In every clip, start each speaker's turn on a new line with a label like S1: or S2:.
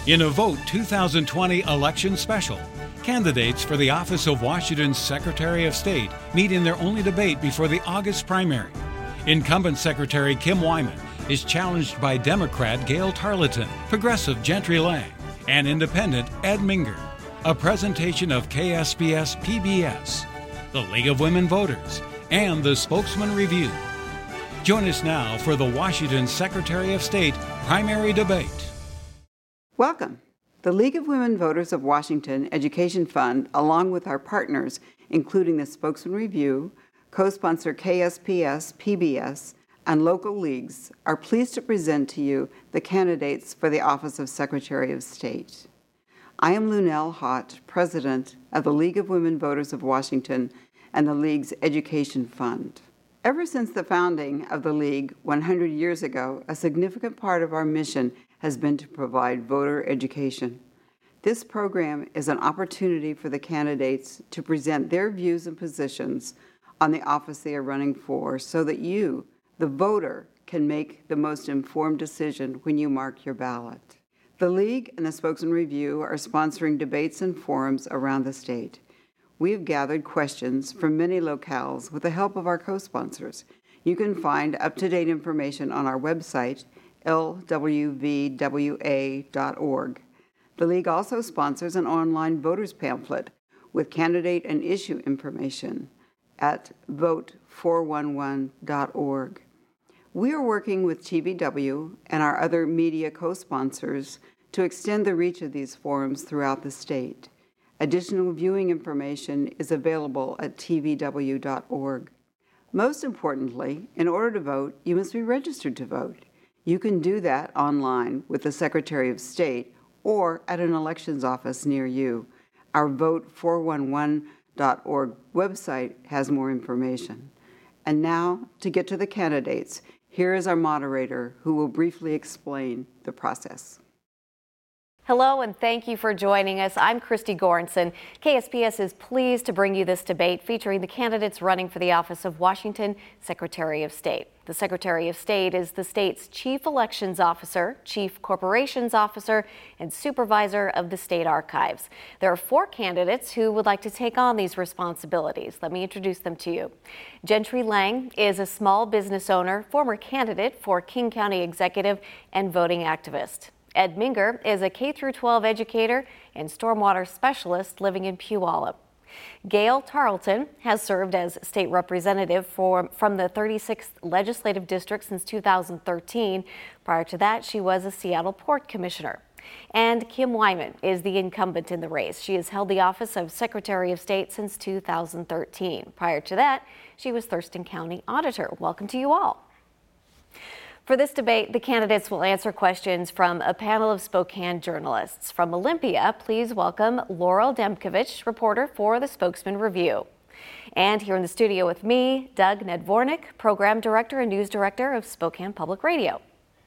S1: In a Vote 2020 election special, candidates for the office of Washington's Secretary of State meet in their only debate before the August primary. Incumbent Secretary Kim Wyman is challenged by Democrat Gail Tarleton, Progressive Gentry Lang, and Independent Ed Minger. A presentation of KSPS PBS, the League of Women Voters, and the Spokesman Review. Join us now for the Washington Secretary of State primary debate.
S2: Welcome. The League of Women Voters of Washington Education Fund, along with our partners, including the Spokesman Review, co-sponsor KSPS, PBS, and local leagues, are pleased to present to you the candidates for the office of Secretary of State. I am Lunell Hott, President of the League of Women Voters of Washington and the League's Education Fund. Ever since the founding of the League 100 years ago, a significant part of our mission has been to provide voter education. This program is an opportunity for the candidates to present their views and positions on the office they are running for so that you, the voter, can make the most informed decision when you mark your ballot. The League and the Spokesman Review are sponsoring debates and forums around the state. We have gathered questions from many locales with the help of our co-sponsors. You can find up-to-date information on our website, lwvwa.org. The League also sponsors an online voters pamphlet with candidate and issue information at vote411.org. We are working with TVW and our other media co-sponsors to extend the reach of these forums throughout the state. Additional viewing information is available at tvw.org. Most importantly, in order to vote, you must be registered to vote. You can do that online with the Secretary of State or at an elections office near you. Our vote411.org website has more information. And now, to get to the candidates, here is our moderator who will briefly explain the process.
S3: Hello, and thank you for joining us. I'm Christy Goranson. KSPS is pleased to bring you this debate featuring the candidates running for the office of Washington Secretary of State. The Secretary of State is the state's Chief Elections Officer, Chief Corporations Officer, and Supervisor of the State Archives. There are 4 candidates who would like to take on these responsibilities. Let me introduce them to you. Gentry Lang is a small business owner, former candidate for King County Executive, and voting activist. Ed Minger is a K-12 educator and stormwater specialist living in Puyallup. Gail Tarleton has served as state representative from the 36th Legislative District since 2013. Prior to that, she was a Seattle Port Commissioner. And Kim Wyman is the incumbent in the race. She has held the office of Secretary of State since 2013. Prior to that, she was Thurston County Auditor. Welcome to you all. For this debate, the candidates will answer questions from a panel of Spokane journalists. From Olympia, please welcome Laurel Demkovich, reporter for the Spokesman Review. And here in the studio with me, Doug Nedvornik, Program Director and News Director of Spokane Public Radio.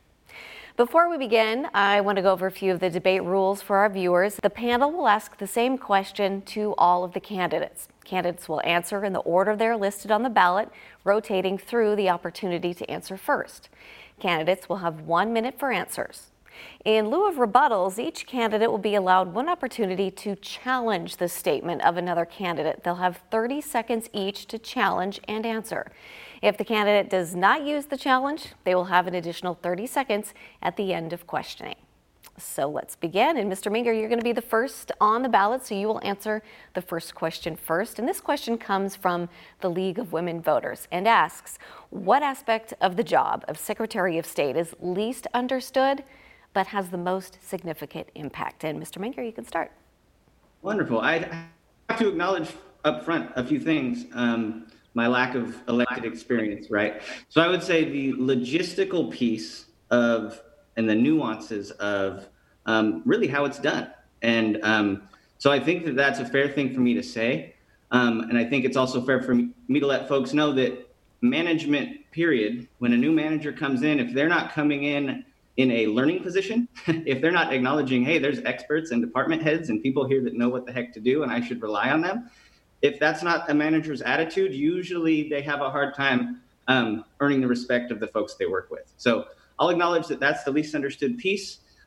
S3: Before we begin, I want to go over a few of the debate rules for our viewers. The panel will ask the same question to all of the candidates. Candidates will answer in the order they're listed on the ballot, rotating through the opportunity to answer first. Candidates will have 1 minute for answers. In lieu of rebuttals, each candidate will be allowed 1 opportunity to challenge the statement of another candidate. They'll have 30 seconds each to challenge and answer. If the candidate does not use the challenge, they will have an additional 30 seconds at the end of questioning. So let's begin. And Mr. Minger, you're going to be the first on the ballot, so you will answer the first question first. And this question comes from the League of Women Voters and asks, what aspect of the job of Secretary of State is least understood but has the most significant impact? And Mr. Minger, you can start.
S4: Wonderful. I have to acknowledge up front a few things. My lack of elected experience, right? So I would say the logistical piece of and the nuances of really how it's done. And so I think that that's a fair thing for me to say. And I think it's also fair for me to let folks know that management, period, when a new manager comes in, if they're not coming in a learning position, if they're not acknowledging, hey, there's experts and department heads and people here that know what the heck to do and I should rely on them, if that's not a manager's attitude, usually they have a hard time earning the respect of the folks they work with. So I'll acknowledge that that's the least understood piece.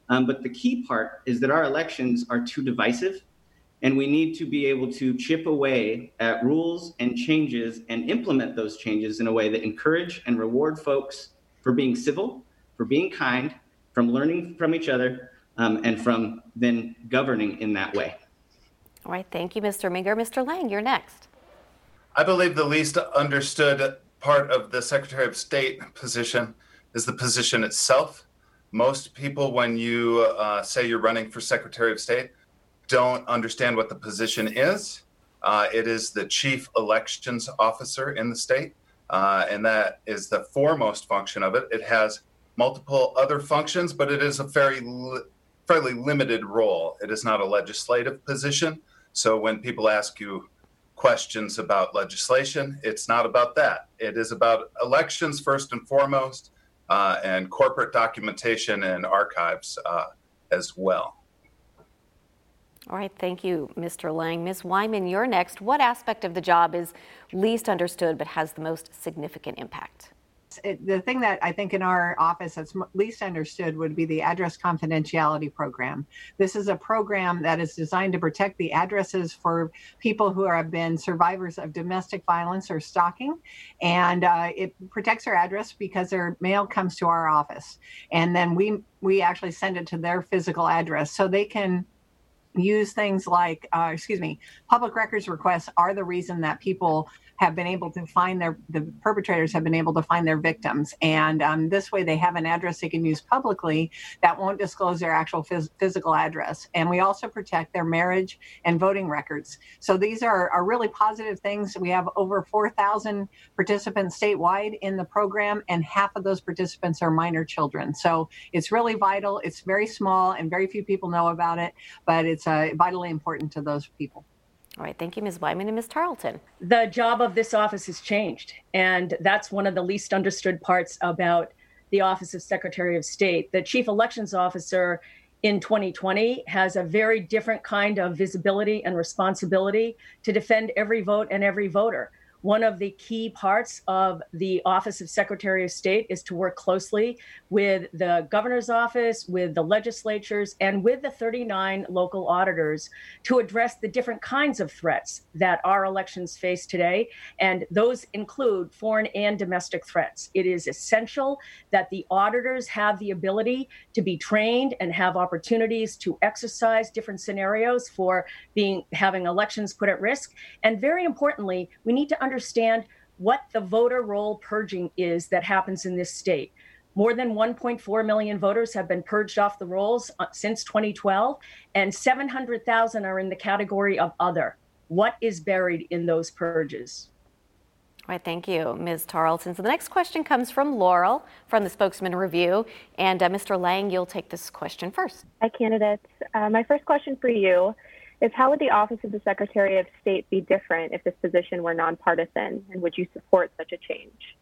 S4: But the key part is that our elections are too divisive, and we need to be able to chip away at rules and changes and implement those changes in a way that encourage and reward folks for being civil, for being kind, from learning from each other, and from then governing in that way.
S3: All right, thank you, Mr. Minger. Mr. Lang, you're next.
S5: I believe the least understood part of the Secretary of State position is the position itself. Most people, when you say you're running for Secretary of State, don't understand what the position is. It is the chief elections officer in the state, and that is the foremost function of it. It has multiple other functions, but it is a fairly limited role. It is not a legislative position. So when people ask you questions about legislation, it's not about that. It is about elections first and foremost, and corporate documentation and archives as well.
S3: All right, thank you, Mr. Lang. Ms. Wyman, you're next. What aspect of the job is least understood but has the most significant impact?
S6: The thing that I think in our office that's least understood would be the address confidentiality program. This is a program that is designed to protect the addresses for people who have been survivors of domestic violence or stalking. And it protects their address because their mail comes to our office. And then we actually send it to their physical address so they can use things like, public records requests are the reason that people have been able to find the perpetrators have been able to find their victims. And this way they have an address they can use publicly that won't disclose their actual physical address. And we also protect their marriage and voting records. So these are really positive things. We have over 4,000 participants statewide in the program, and half of those participants are minor children. So it's really vital. It's very small and very few people know about it, but it's vitally important to those people.
S3: All right, thank you, Ms. Wyman. And Ms. Tarleton.
S7: The job of this office has changed, and that's one of the least understood parts about the Office of Secretary of State. The Chief Elections Officer in 2020 has a very different kind of visibility and responsibility to defend every vote and every voter. One of the key parts of the Office of Secretary of State is to work closely with the governor's office, with the legislatures, and with the 39 local auditors to address the different kinds of threats that our elections face today. And those include foreign and domestic threats. It is essential that the auditors have the ability to be trained and have opportunities to exercise different scenarios for having elections put at risk. And very importantly, we need to understand what the voter roll purging is that happens in this state. More than 1.4 million voters have been purged off the rolls since 2012, and 700,000 are in the category of other. What is buried in those purges?
S3: All right, thank you, Ms. Tarleton. So the next question comes from Laurel from the Spokesman Review. And Mr. Lang, you'll take this question first.
S8: Hi, candidates. My first question for you is, how would the Office of the Secretary of State be different if this position were nonpartisan, and would you support such a change?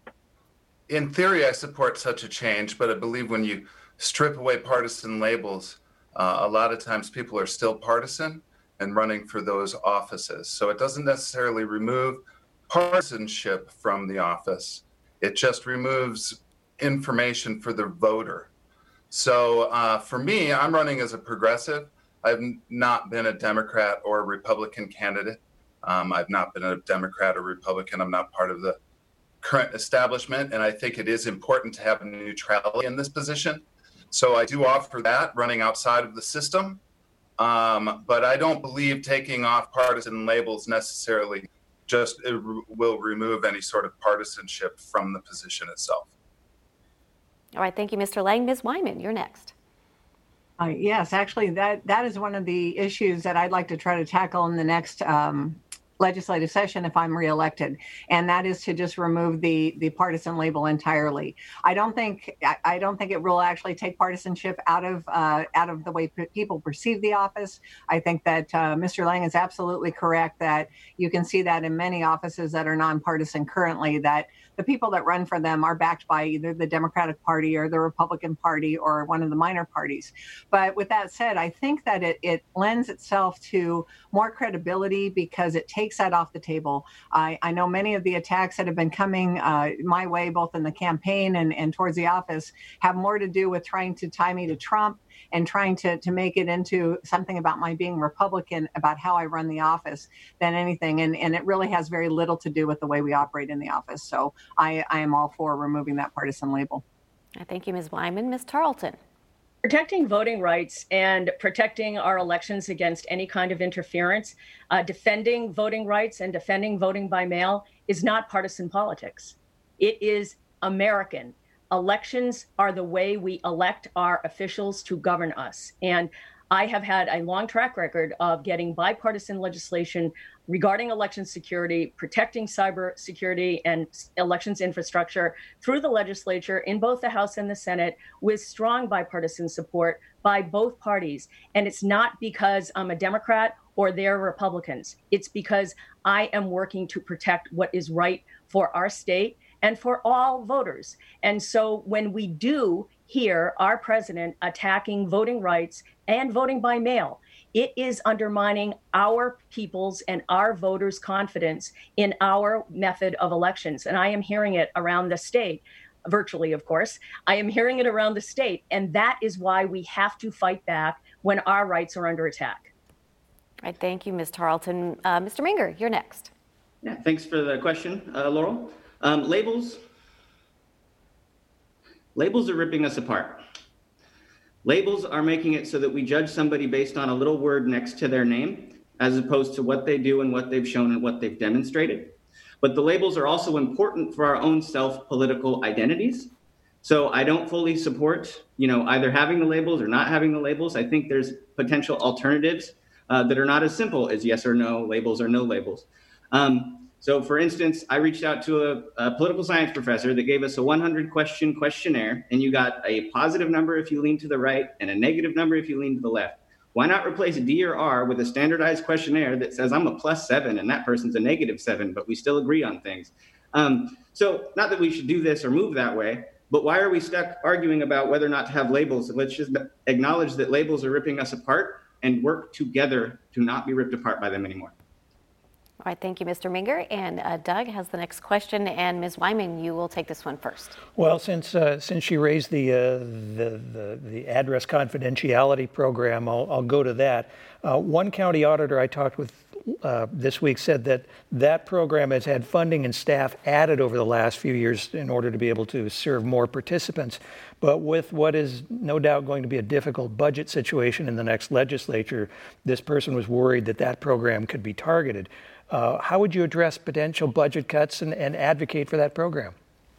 S5: In theory, I support such a change, but I believe when you strip away partisan labels, a lot of times people are still partisan and running for those offices. So it doesn't necessarily remove partisanship from the office. It just removes information for the voter. So for me, I'm running as a progressive. I've not been a Democrat or a Republican candidate. I've not been a Democrat or Republican. I'm not part of the current establishment, and I think it is important to have neutrality in this position. So I do offer that, running outside of the system. But I don't believe taking off partisan labels necessarily will remove any sort of partisanship from the position itself.
S3: All right, thank you, Mr. Lang. Ms. Wyman, you're next.
S6: Yes, actually, that is one of the issues that I'd like to try to tackle in the next legislative session if I'm reelected, and that is to just remove the partisan label entirely. I don't think it will actually take partisanship out of the way people perceive the office. I think that Mr. Lang is absolutely correct that you can see that in many offices that are nonpartisan currently, that the people that run for them are backed by either the Democratic Party or the Republican Party or one of the minor parties. But with that said, I think that it lends itself to more credibility because it takes takes that off the table. I know many of the attacks that have been coming my way, both in the campaign and towards the office, have more to do with trying to tie me to Trump and trying to make it into something about my being Republican, about how I run the office, than anything. And it really has very little to do with the way we operate in the office. So I am all for removing that partisan label.
S3: Thank you, Ms. Wyman. Ms. Tarleton.
S7: Protecting voting rights and protecting our elections against any kind of interference, defending voting rights and defending voting by mail is not partisan politics. It is American. Elections are the way we elect our officials to govern us. And I have had a long track record of getting bipartisan legislation regarding election security, protecting cyber security and elections infrastructure through the legislature in both the House and the Senate with strong bipartisan support by both parties. And it's not because I'm a Democrat or they're Republicans. It's because I am working to protect what is right for our state and for all voters. And so when we do hear our president attacking voting rights and voting by mail, it is undermining our people's and our voters' confidence in our method of elections. And I am hearing it around the state, virtually, of course. I am hearing it around the state. And that is why we have to fight back when our rights are under attack.
S3: All right, thank you, Ms. Tarleton. Mr. Minger, you're next.
S4: Yeah, thanks for the question, Laurel. Labels are ripping us apart. Labels are making it so that we judge somebody based on a little word next to their name, as opposed to what they do and what they've shown and what they've demonstrated. But the labels are also important for our own self-political identities. So I don't fully support, either having the labels or not having the labels. I think there's potential alternatives that are not as simple as yes or no, labels or no labels. So for instance, I reached out to a political science professor that gave us a 100-question questionnaire, and you got a positive number if you lean to the right and a negative number if you lean to the left. Why not replace D or R with a standardized questionnaire that says I'm a +7 and that person's a -7, but we still agree on things? So not that we should do this or move that way, but why are we stuck arguing about whether or not to have labels? Let's just acknowledge that labels are ripping us apart and work together to not be ripped apart by them anymore.
S3: All right, thank you, Mr. Minger. And Doug has the next question, and Ms. Wyman, you will take this one first.
S9: Well, since she raised the address confidentiality program, I'll go to that. One county auditor I talked with this week said that program has had funding and staff added over the last few years in order to be able to serve more participants. But with what is no doubt going to be a difficult budget situation in the next legislature, this person was worried that program could be targeted. How would you address potential budget cuts and advocate for that program?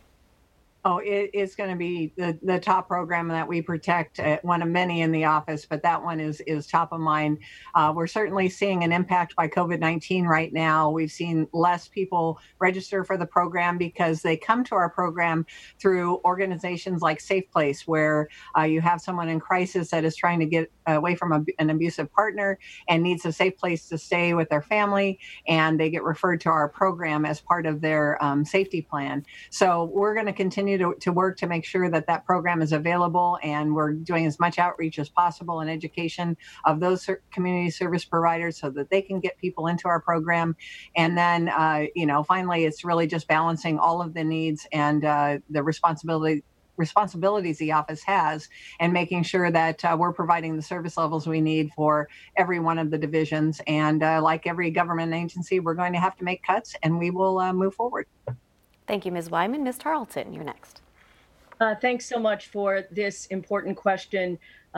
S6: Oh, it's going to be the top program that we protect, one of many in the office, but that one is top of mind. We're certainly seeing an impact by COVID-19 right now. We've seen less people register for the program because they come to our program through organizations like Safe Place, where you have someone in crisis that is trying to get away from an abusive partner and needs a safe place to stay with their family, and they get referred to our program as part of their safety plan. So we're going to continue to work to make sure that program is available, and we're doing as much outreach as possible and education of those community service providers so that they can get people into our program. And then, finally, it's really just balancing all of the needs and the responsibilities the office has, and making sure that we're providing the service levels we need for every one of the divisions. And like every government agency, we're going to have to make cuts, and we will move forward.
S3: Thank you, Ms. Wyman. Ms. Tarleton, you're next.
S7: Thanks so much for this important question.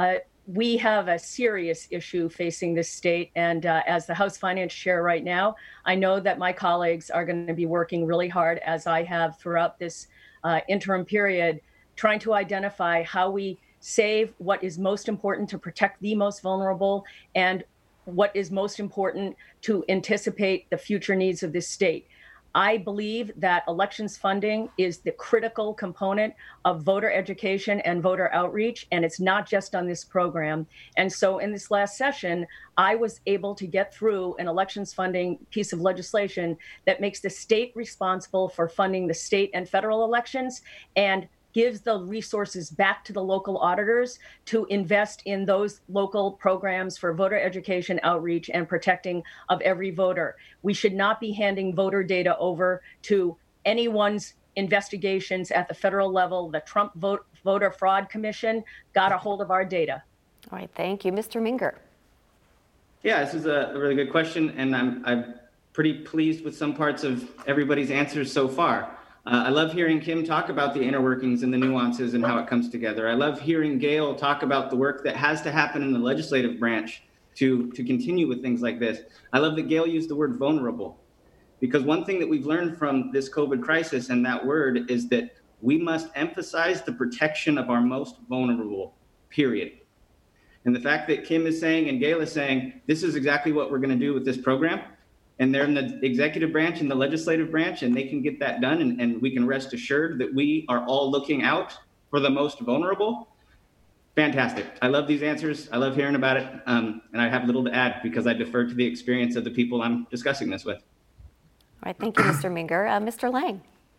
S7: We have a serious issue facing this state, and as the House Finance Chair right now, I know that my colleagues are going to be working really hard, as I have throughout this interim period, trying to identify how we save what is most important to protect the most vulnerable and what is most important to anticipate the future needs of this state. I believe that elections funding is the critical component of voter education and voter outreach, and it's not just on this program. And so in this last session, I was able to get through an elections funding piece of legislation that makes the state responsible for funding the state and federal elections and gives the resources back to the local auditors to invest in those local programs for voter education, outreach, and protecting of every voter. We should not be handing voter data over to anyone's investigations at the federal level. The Trump Voter Fraud Commission got a hold of our data.
S3: All right, thank you. Mr. Minger.
S4: Yeah, this is a really good question, and I'm pretty pleased with some parts of everybody's answers so far. I love hearing Kim talk about the inner workings and the nuances and how it comes together. I love hearing Gail talk about the work that has to happen in the legislative branch to continue with things like this. I love that Gail used the word vulnerable, because one thing that we've learned from this COVID crisis and that word is that we must emphasize the protection of our most vulnerable, period. And the fact that Kim is saying and Gail is saying, this is exactly what we're going to do with this program, and they're in the executive branch and the legislative branch, and they can get that done, and we can rest assured that we are all looking out for the most vulnerable. Fantastic. I love these answers. I love hearing about it. And I have little to add because I defer to the experience of the people I'm discussing this with.
S3: All right, thank you, Mr. Minger. Mr. Lang.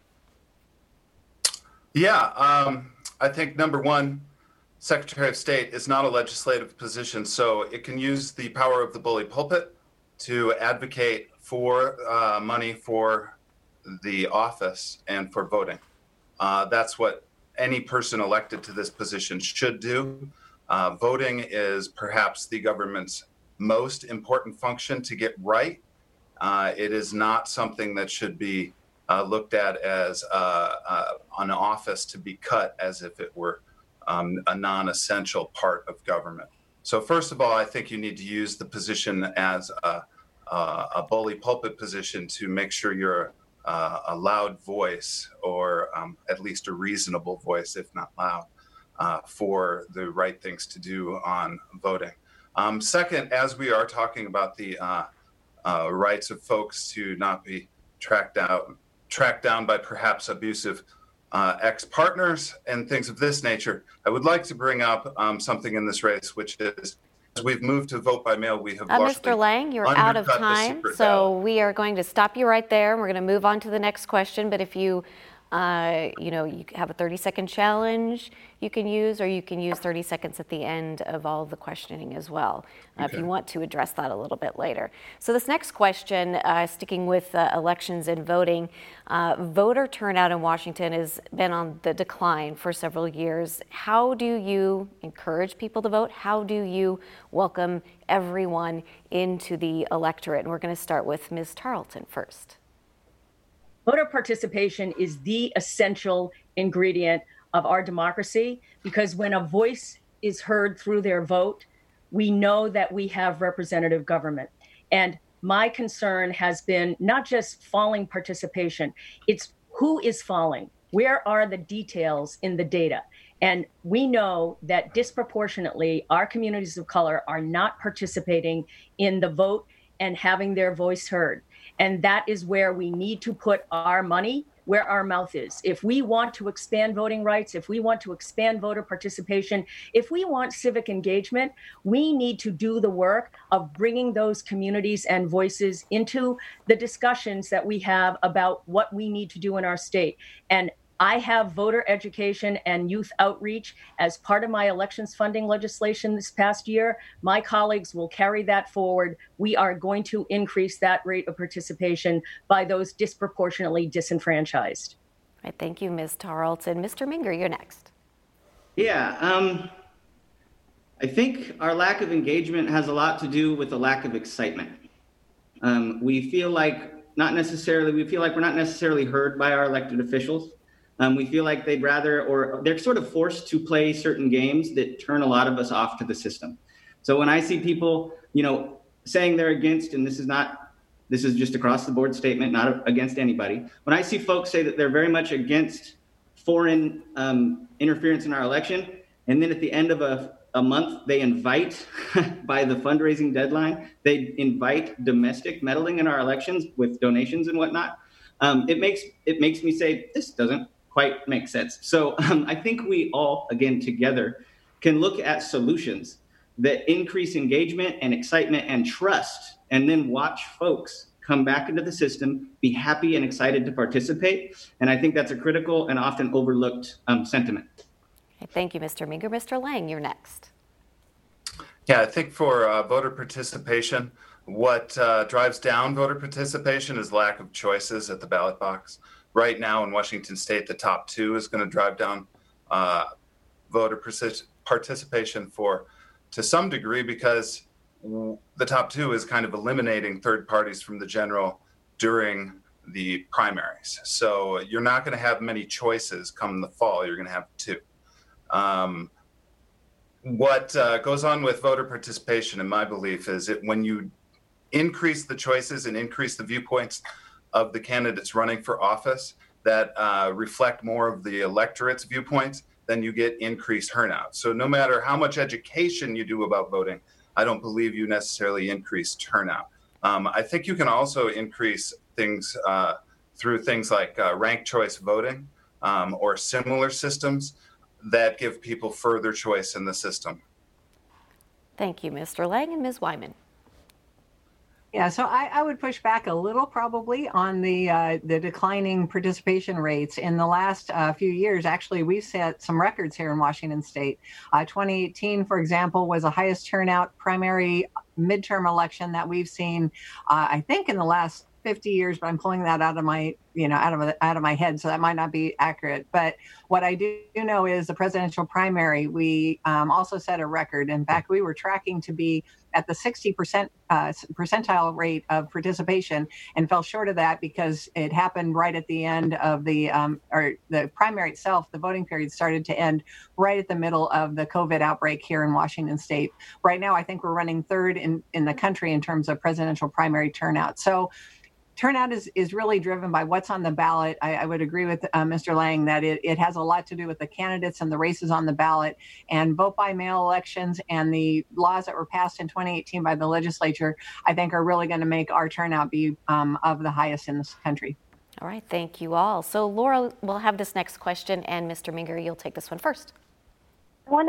S5: Yeah, I think number one, Secretary of State is not a legislative position, so it can use the power of the bully pulpit to advocate for money for the office and for voting. That's what any person elected to this position should do. Voting is perhaps the government's most important function to get right. It is not something that should be looked at as an office to be cut as if it were a non-essential part of government. So first of all, I think you need to use the position as a bully pulpit position to make sure you're a loud voice, or at least a reasonable voice, if not loud, for the right things to do on voting. Second, as we are talking about the rights of folks to not be tracked down by perhaps abusive ex-partners and things of this nature, I would like to bring up something in this race, which is, as we've moved to vote by mail, we have
S3: Mr. Lang, you're out of time, so we are going to stop you right there. We're going to move on to the next question, but if you you have a 30-second challenge you can use, or you can use 30 seconds at the end of all of the questioning as well, if you want to address that a little bit later. So this next question, sticking with elections and voting, voter turnout in Washington has been on the decline for several years. How do you encourage people to vote? How do you welcome everyone into the electorate? And we're going to start with Ms. Tarleton first.
S7: Voter participation is the essential ingredient of our democracy, because when a voice is heard through their vote, we know that we have representative government. And my concern has been not just falling participation, it's who is falling. Where are the details in the data? And we know that disproportionately our communities of color are not participating in the vote and having their voice heard. And that is where we need to put our money where our mouth is. If we want to expand voting rights, if we want to expand voter participation, if we want civic engagement, we need to do the work of bringing those communities and voices into the discussions that we have about what we need to do in our state. And I have voter education and youth outreach as part of my elections funding legislation this past year. My colleagues will carry that forward. We are going to increase that rate of participation by those disproportionately disenfranchised.
S3: All right, thank you, Ms. Tarleton. Mr. Minger, you're next.
S4: Yeah, I think our lack of engagement has a lot to do with the lack of excitement. We feel like we're not necessarily heard by our elected officials. We feel like they'd rather, or they're sort of forced to play certain games that turn a lot of us off to the system. So when I see people, saying they're against, and this is just across the board statement, not against anybody. When I see folks say that they're very much against foreign interference in our election, and then at the end of a month, they invite, by the fundraising deadline, they invite domestic meddling in our elections with donations and whatnot. It makes me say, this doesn't quite make sense. So I think we all, again, together can look at solutions that increase engagement and excitement and trust, and then watch folks come back into the system, be happy and excited to participate. And I think that's a critical and often overlooked sentiment.
S3: Okay, thank you, Mr. Menger. Mr. Lang, you're next.
S5: Yeah, I think for voter participation, what drives down voter participation is lack of choices at the ballot box. Right now in Washington State, the top two is going to drive down voter participation to some degree, because the top two is kind of eliminating third parties from the general during the primaries. So you're not going to have many choices come the fall. You're going to have two. What goes on with voter participation, in my belief, is that when you increase the choices and increase the viewpoints of the candidates running for office that reflect more of the electorate's viewpoints, then you get increased turnout. So no matter how much education you do about voting, I don't believe you necessarily increase turnout. I think you can also increase things through things like ranked choice voting or similar systems that give people further choice in the system.
S3: Thank you, Mr. Lang. And Ms. Wyman.
S6: Yeah, so I would push back a little probably on the declining participation rates. In the last few years, actually, we've set some records here in Washington State. 2018, for example, was the highest turnout primary midterm election that we've seen, I think, in the last 50 years, but I'm pulling that out of my, out of my head, so that might not be accurate. But what I do know is the presidential primary, we also set a record. In fact, we were tracking to be at the 60% percentile rate of participation and fell short of that because it happened right at the end of the primary itself. The voting period started to end right at the middle of the COVID outbreak here in Washington State. Right now, I think we're running third in the country in terms of presidential primary turnout. So turnout is really driven by what's on the ballot. I would agree with Mr. Lang that it has a lot to do with the candidates and the races on the ballot. And vote by mail elections and the laws that were passed in 2018 by the legislature, I think, are really going to make our turnout be of the highest in this country.
S3: All right, thank you all. So Laura will have this next question, and Mr. Menger, you'll take this one first.
S8: I want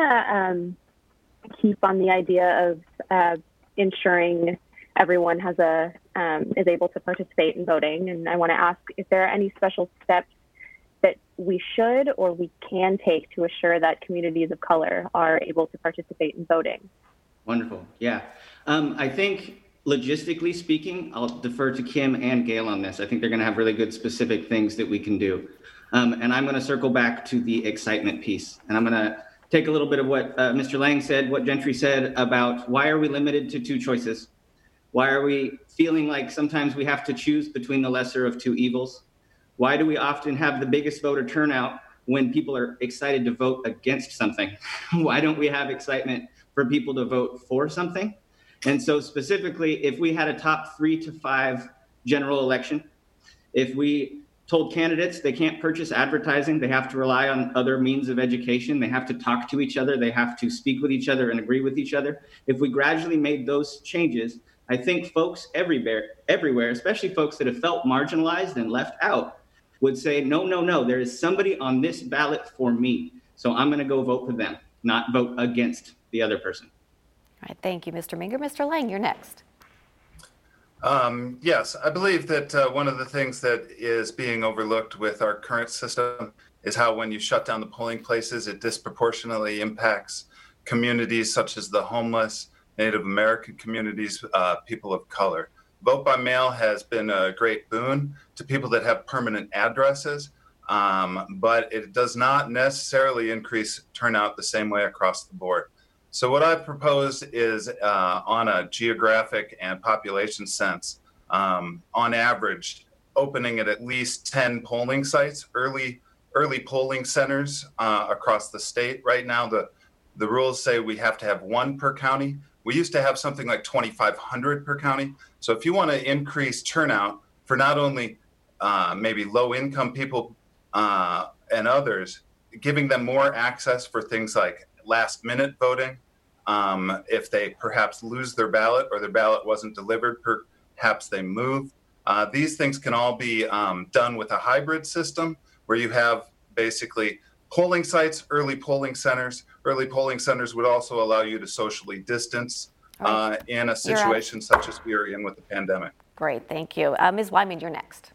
S8: to keep on the idea of ensuring everyone has is able to participate in voting. And I want to ask if there are any special steps that we should or we can take to assure that communities of color are able to participate in voting.
S4: Wonderful. Yeah. I think logistically speaking, I'll defer to Kim and Gail on this. I think they're going to have really good specific things that we can do. And I'm going to circle back to the excitement piece. And I'm going to take a little bit of what Mr. Lang said, what Gentry said about why are we limited to two choices? Why are we feeling like sometimes we have to choose between the lesser of two evils? Why do we often have the biggest voter turnout when people are excited to vote against something? Why don't we have excitement for people to vote for something? And so specifically, if we had a top 3 to 5 general election, if we told candidates they can't purchase advertising, they have to rely on other means of education, they have to talk to each other, they have to speak with each other and agree with each other. If we gradually made those changes, I think folks everywhere, especially folks that have felt marginalized and left out, would say, no, there is somebody on this ballot for me. So I'm going to go vote for them, not vote against the other person.
S3: All right, thank you, Mr. Menger. Mr. Lang, you're next.
S5: Yes, I believe that one of the things that is being overlooked with our current system is how when you shut down the polling places, it disproportionately impacts communities such as the homeless, Native American communities, people of color. Vote by mail has been a great boon to people that have permanent addresses, but it does not necessarily increase turnout the same way across the board. So what I've proposed is on a geographic and population sense, on average, opening at least 10 polling sites, early polling centers across the state. Right now, the rules say we have to have 1 per county. We used to have something like 2,500 per county. So if you want to increase turnout for not only maybe low-income people and others, giving them more access for things like last-minute voting, if they perhaps lose their ballot or their ballot wasn't delivered, perhaps they move. These things can all be done with a hybrid system where you have basically polling sites, early polling centers. Early polling centers would also allow you to socially distance in a situation such as we are in with the pandemic.
S3: Great, thank you. Ms. Wyman, you're next.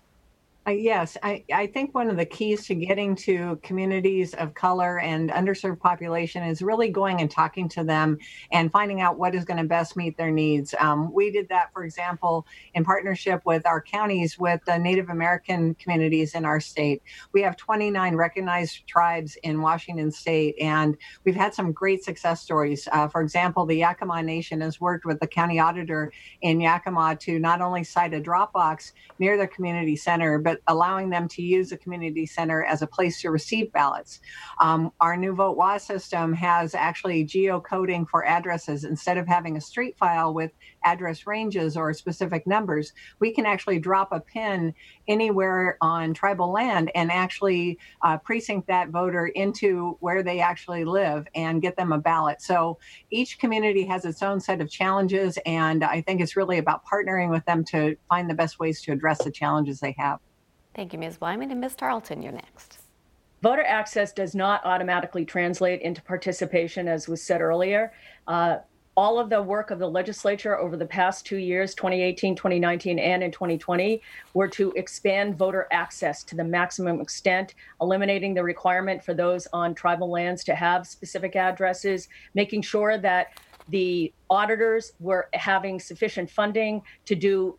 S6: Yes, I think one of the keys to getting to communities of color and underserved population is really going and talking to them and finding out what is going to best meet their needs. We did that, for example, in partnership with our counties with the Native American communities in our state. We have 29 recognized tribes in Washington state, and we've had some great success stories. For example, the Yakima Nation has worked with the county auditor in Yakima to not only site a drop box near the community center, but allowing them to use the community center as a place to receive ballots. Our new VoteWA system has actually geocoding for addresses. Instead of having a street file with address ranges or specific numbers, we can actually drop a pin anywhere on tribal land and actually precinct that voter into where they actually live and get them a ballot. So each community has its own set of challenges, and I think it's really about partnering with them to find the best ways to address the challenges they have.
S3: Thank you, Ms. Wyman. And Ms. Tarleton, you're next.
S7: Voter access does not automatically translate into participation, as was said earlier. All of the work of the legislature over the past 2 years, 2018, 2019, and in 2020, were to expand voter access to the maximum extent, eliminating the requirement for those on tribal lands to have specific addresses, making sure that the auditors were having sufficient funding to do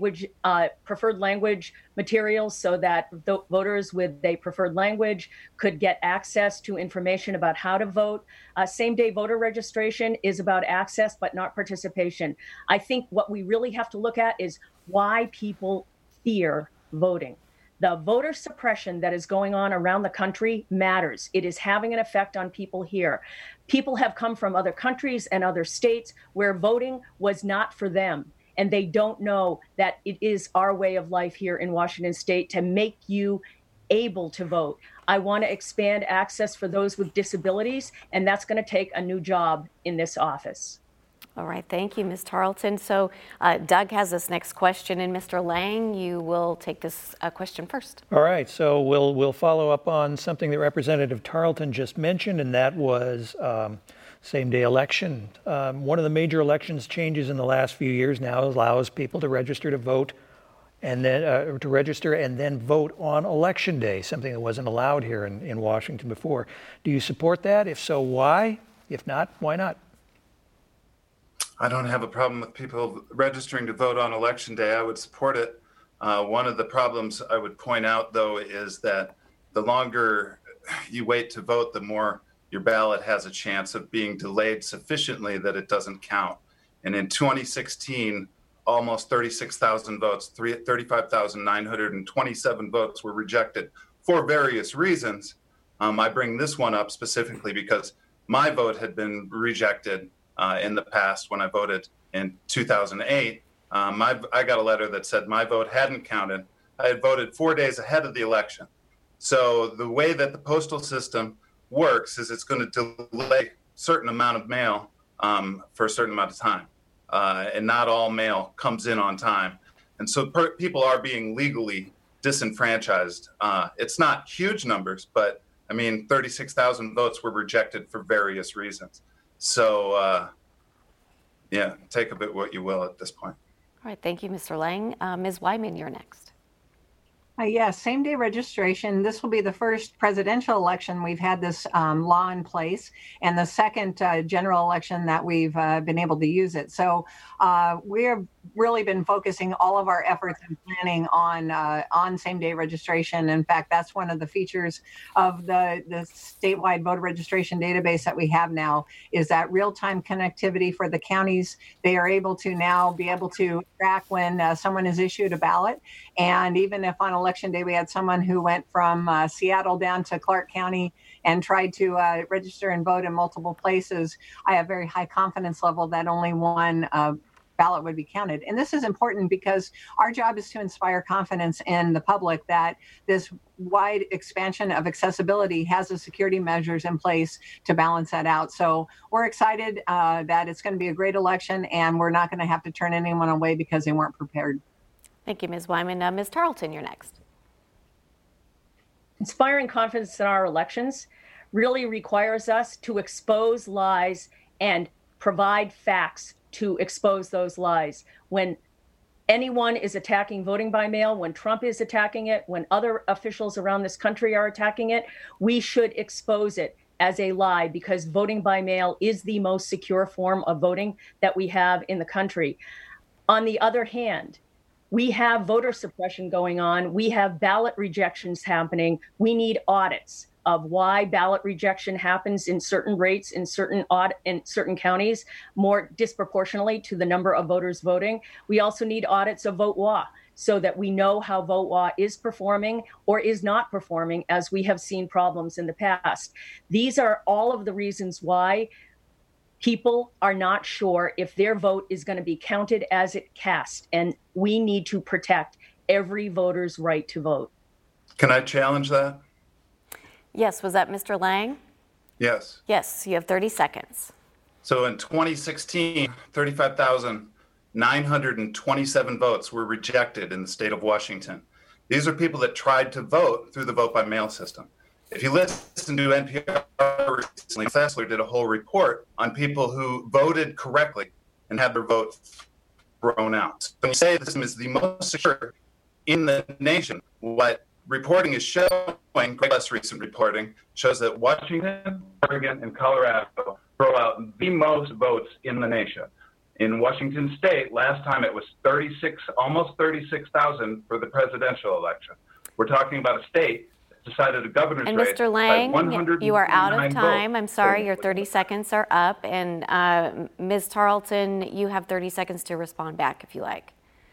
S7: preferred language materials so that voters with a preferred language could get access to information about how to vote. Same-day voter registration is about access, but not participation. I think what we really have to look at is why people fear voting. The voter suppression that is going on around the country matters. It is having an effect on people here. People have come from other countries and other states where voting was not for them, and they don't know that it is our way of life here in Washington state to make you able to vote. I want to expand access for those with disabilities, and that's going to take a new job in this office.
S3: All right, thank you, Ms. Tarleton. So Doug has this next question, and Mr. Lang, you will take this question first.
S9: All right, so we'll follow up on something that Representative Tarleton just mentioned, and that was same-day election. One of the major elections changes in the last few years now allows people to register to vote and then to register and then vote on Election Day, something that wasn't allowed here in Washington before. Do you support that? If so, why? If not, why not?
S5: I don't have a problem with people registering to vote on Election Day. I would support it. One of the problems I would point out, though, is that the longer you wait to vote, the more your ballot has a chance of being delayed sufficiently that it doesn't count. And in 2016, almost 36,000 votes, 35,927 votes were rejected for various reasons. I bring this one up specifically because my vote had been rejected in the past when I voted in 2008. I got a letter that said my vote hadn't counted. I had voted 4 days ahead of the election. So the way that the postal system works is it's going to delay a certain amount of mail for a certain amount of time. And not all mail comes in on time. And so people are being legally disenfranchised. It's not huge numbers, but I mean, 36,000 votes were rejected for various reasons. So, yeah, take a bit what you will at this point.
S3: All right, thank you, Mr. Lang. Ms. Wyman, you're next.
S6: Yes, same-day registration. This will be the first presidential election we've had this law in place, and the second general election that we've been able to use it. So we've really been focusing all of our efforts and planning on same-day registration. In fact, that's one of the features of the statewide voter registration database that we have now, is that real-time connectivity for the counties. They are able to now be able to track when someone is issued a ballot, and even if on Election Day we had someone who went from Seattle down to Clark County and tried to register and vote in multiple places, I have very high confidence level that only one ballot would be counted. And this is important because our job is to inspire confidence in the public that this wide expansion of accessibility has the security measures in place to balance that out. So we're excited that it's going to be a great election, and we're not going to have to turn anyone away because they weren't prepared.
S3: Thank you, Ms. Wyman. Ms. Tarleton, you're next.
S7: Inspiring confidence in our elections really requires us to expose lies and provide facts to expose those lies. When anyone is attacking voting by mail, when Trump is attacking it, when other officials around this country are attacking it, we should expose it as a lie, because voting by mail is the most secure form of voting that we have in the country. On the other hand, we have voter suppression going on. We have ballot rejections happening. We need audits of why ballot rejection happens in certain rates in certain counties more disproportionately to the number of voters voting. We also need audits of VoteWa so that we know how VoteWa is performing or is not performing, as we have seen problems in the past. These are all of the reasons why people are not sure if their vote is going to be counted as it cast, and we need to protect every voter's right to vote.
S5: Can I challenge that?
S3: Yes, was that Mr. Lang?
S5: Yes.
S3: Yes, you have 30 seconds.
S5: So in 2016, 35,927 votes were rejected in the state of Washington. These are people that tried to vote through the vote by mail system. If you listen to NPR recently, Fessler did a whole report on people who voted correctly and had their vote thrown out. So when you say this is the most secure in the nation, what reporting is showing, less recent reporting, shows that Washington, Oregon, and Colorado throw out the most votes in the nation. In Washington state, last time it was almost 36,000 for the presidential election. We're talking about a state that decided a governor's race.
S3: And Mr. Lang, you are out of time.
S5: Votes.
S3: I'm sorry, your 30 seconds are up. And Ms. Tarleton, you have 30 seconds to respond back if you like.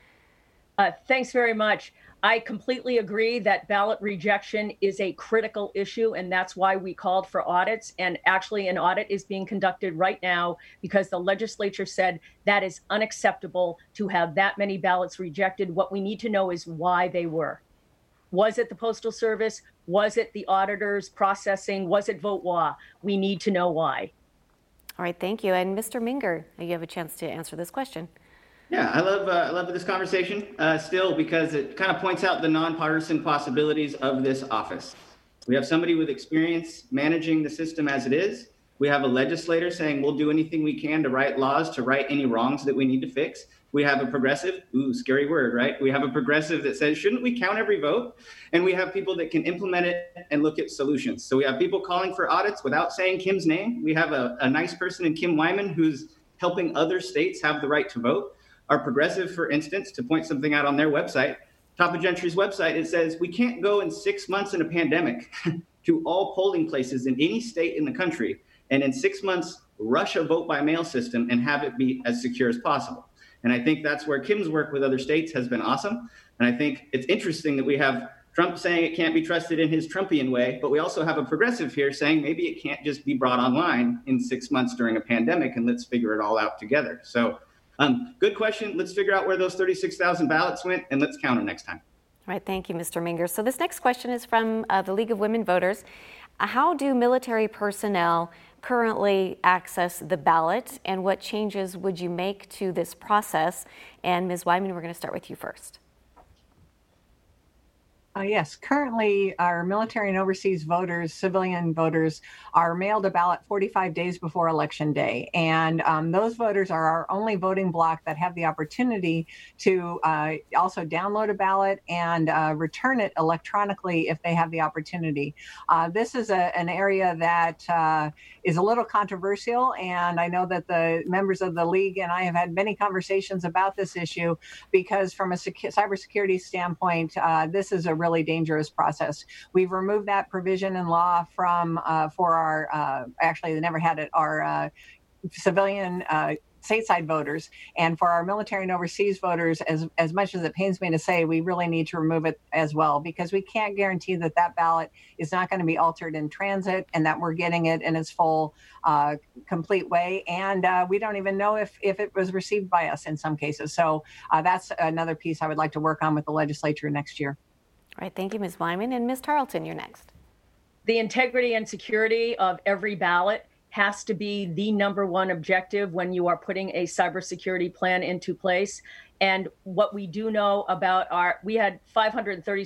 S7: Thanks very much. I completely agree that ballot rejection is a critical issue, and that's why we called for audits. And actually, an audit is being conducted right now because the legislature said that is unacceptable to have that many ballots rejected. What we need to know is why they were. Was it the Postal Service? Was it the auditors processing? Was it VoteWa? We need to know why.
S3: All right, thank you. And Mr. Minger, you have a chance to answer this question.
S4: Yeah, I love this conversation still, because it kind of points out the nonpartisan possibilities of this office. We have somebody with experience managing the system as it is. We have a legislator saying we'll do anything we can to write laws, to right any wrongs that we need to fix. We have a progressive, scary word, right? We have a progressive that says, shouldn't we count every vote? And we have people that can implement it and look at solutions. So we have people calling for audits without saying Kim's name. We have a nice person in Kim Wyman who's helping other states have the right to vote. Our progressive, for instance, to point something out on their website, Top of Gentry's website, it says we can't go in 6 months in a pandemic to all polling places in any state in the country and in 6 months rush a vote by mail system and have it be as secure as possible. And I think that's where Kim's work with other states has been awesome. And I think it's interesting that we have Trump saying it can't be trusted in his Trumpian way, but we also have a progressive here saying maybe it can't just be brought online in 6 months during a pandemic, and let's figure it all out together. So good question. Let's figure out where those 36,000 ballots went, and let's count them next time.
S3: All right, thank you, Mr. Minger. So this next question is from the League of Women Voters. How do military personnel currently access the ballot, and what changes would you make to this process? And Ms. Wyman, we're going to start with you first.
S6: Yes, currently our military and overseas voters, civilian voters, are mailed a ballot 45 days before Election Day. And those voters are our only voting bloc that have the opportunity to also download a ballot and return it electronically if they have the opportunity. This is an area that is a little controversial, and I know that the members of the League and I have had many conversations about this issue, because from a cybersecurity standpoint, this is a really dangerous process. We've removed that provision in law from for our actually they never had it, our civilian stateside voters, and for our military and overseas voters, as much as it pains me to say, we really need to remove it as well, because we can't guarantee that that ballot is not going to be altered in transit and that we're getting it in its full complete way, and we don't even know if it was received by us in some cases. So that's another piece I would like to work on with the legislature next year.
S3: All right, thank you, Ms. Wyman. And Ms. Tarleton, you're next.
S7: The integrity and security of every ballot has to be the number one objective when you are putting a cybersecurity plan into place. And what we do know about we had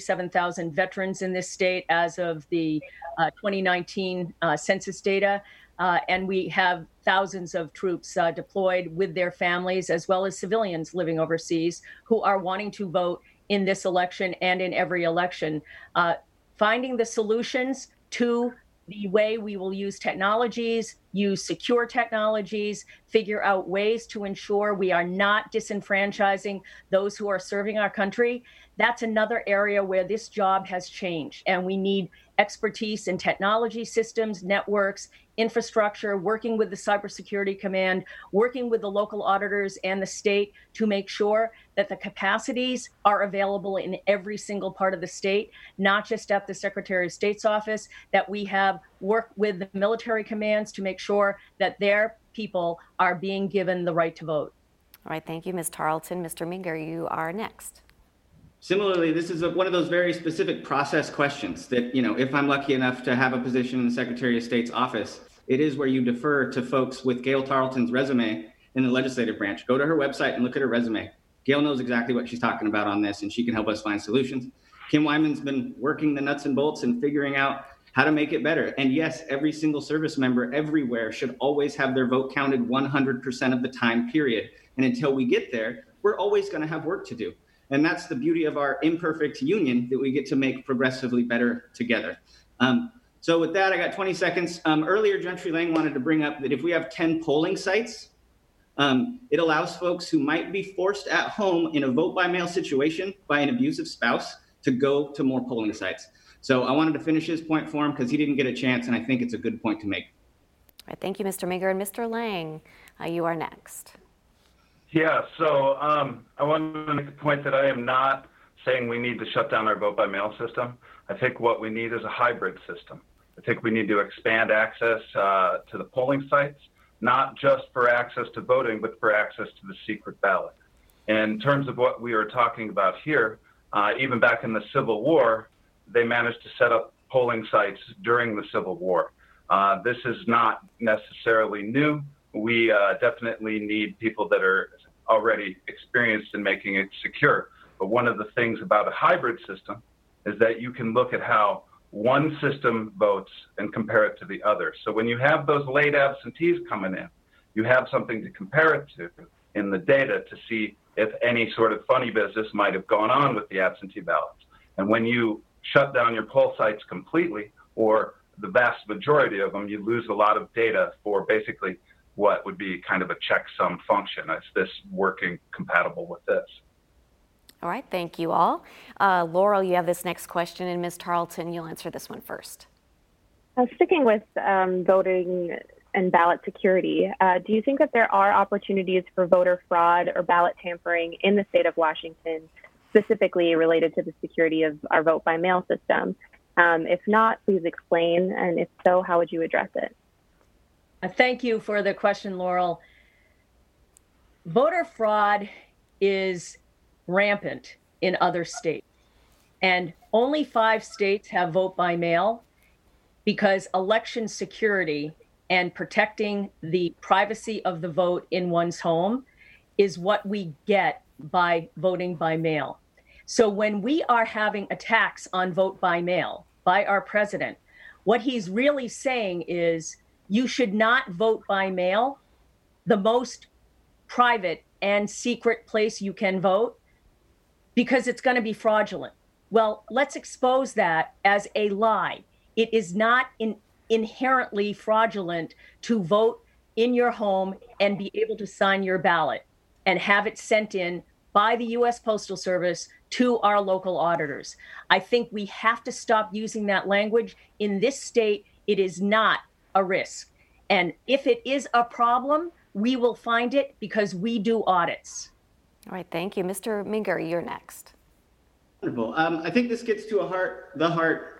S7: 537,000 veterans in this state as of the 2019 census data. And we have thousands of troops deployed with their families, as well as civilians living overseas who are wanting to vote in this election and in every election. Finding the solutions to the way we will use technologies, use secure technologies, figure out ways to ensure we are not disenfranchising those who are serving our country. That's another area where this job has changed, and we need expertise in technology systems, networks, infrastructure, working with the Cybersecurity Command, working with the local auditors and the state to make sure that the capacities are available in every single part of the state, not just at the Secretary of State's office, that we have worked with the military commands to make sure that their people are being given the right to vote.
S3: All right, thank you, Ms. Tarleton. Mr. Minger, you are next.
S4: Similarly, this is one of those very specific process questions that, if I'm lucky enough to have a position in the Secretary of State's office, it is where you defer to folks with Gail Tarleton's resume in the legislative branch. Go to her website and look at her resume. Gail knows exactly what she's talking about on this, and she can help us find solutions. Kim Wyman's been working the nuts and bolts and figuring out how to make it better. And yes, every single service member everywhere should always have their vote counted 100% of the time, period. And until we get there, we're always going to have work to do. And that's the beauty of our imperfect union, that we get to make progressively better together. So with that, I got 20 seconds. Earlier, Gentry Lang wanted to bring up that if we have 10 polling sites, it allows folks who might be forced at home in a vote by mail situation by an abusive spouse to go to more polling sites. So I wanted to finish his point for him because he didn't get a chance, and I think it's a good point to make.
S3: All right, thank you, Mr. Minger. And Mr. Lang, you are next.
S10: Yeah, so I want to make the point that I am not saying we need to shut down our vote-by-mail system. I think what we need is a hybrid system. I think we need to expand access to the polling sites, not just for access to voting, but for access to the secret ballot. In terms of what we are talking about here, even back in the Civil War, they managed to set up polling sites during the Civil War. This is not necessarily new. We definitely need people that are already experienced in making it secure. But one of the things about a hybrid system is that you can look at how one system votes and compare it to the other. So when you have those late absentees coming in, you have something to compare it to in the data to see if any sort of funny business might have gone on with the absentee ballots. And when you shut down your poll sites completely, or the vast majority of them, you lose a lot of data for basically what would be kind of a checksum function. Is this working compatible with this?
S3: All right, thank you all. Laurel, you have this next question, and Ms. Tarleton, you'll answer this one first.
S8: Sticking with voting and ballot security, do you think that there are opportunities for voter fraud or ballot tampering in the state of Washington, specifically related to the security of our vote-by-mail system? If not, please explain, and if so, how would you address it?
S7: Thank you for the question, Laurel. Voter fraud is rampant in other states, and only 5 states have vote by mail because election security and protecting the privacy of the vote in one's home is what we get by voting by mail. So when we are having attacks on vote by mail by our president, what he's really saying is, you should not vote by mail, the most private and secret place you can vote, because it's going to be fraudulent. Well, let's expose that as a lie. It is not inherently fraudulent to vote in your home and be able to sign your ballot and have it sent in by the U.S. Postal Service to our local auditors. I think we have to stop using that language. In this state, it is not a risk. And if it is a problem, we will find it because we do audits.
S3: All right, thank you. Mr. Minger, you're next.
S4: Wonderful. I think this gets to the heart